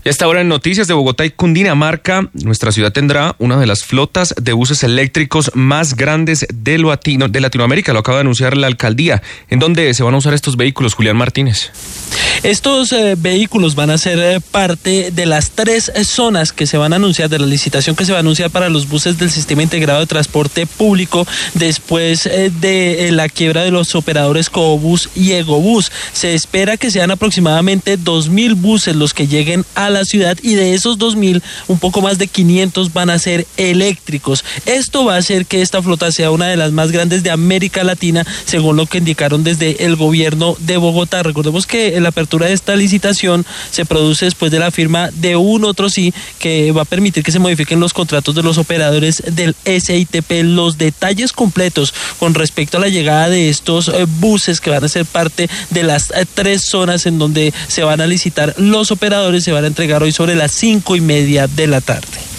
Y hasta ahora en Noticias de Bogotá y Cundinamarca, nuestra ciudad tendrá una de las flotas de buses eléctricos más grandes de Latinoamérica, lo acaba de anunciar la alcaldía. ¿En dónde se van a usar estos vehículos, Julián Martínez? Estos vehículos van a ser parte de las 3 zonas que se van a anunciar, de la licitación que se va a anunciar para los buses del Sistema Integrado de Transporte Público después de la quiebra de los operadores Cobus y Egobús. Se espera que sean aproximadamente 2.000 buses los que lleguen a la ciudad, y de esos 2.000, un poco más de 500 van a ser eléctricos. Esto va a hacer que esta flota sea una de las más grandes de América Latina, según lo que indicaron desde el gobierno de Bogotá. Recordemos que la apertura de esta licitación se produce después de la firma de un otro sí que va a permitir que se modifiquen los contratos de los operadores del SITP. Los detalles completos con respecto a la llegada de estos buses que van a ser parte de las 3 zonas en donde se van a licitar los operadores se van a entregar hoy sobre las 5:30 de la tarde.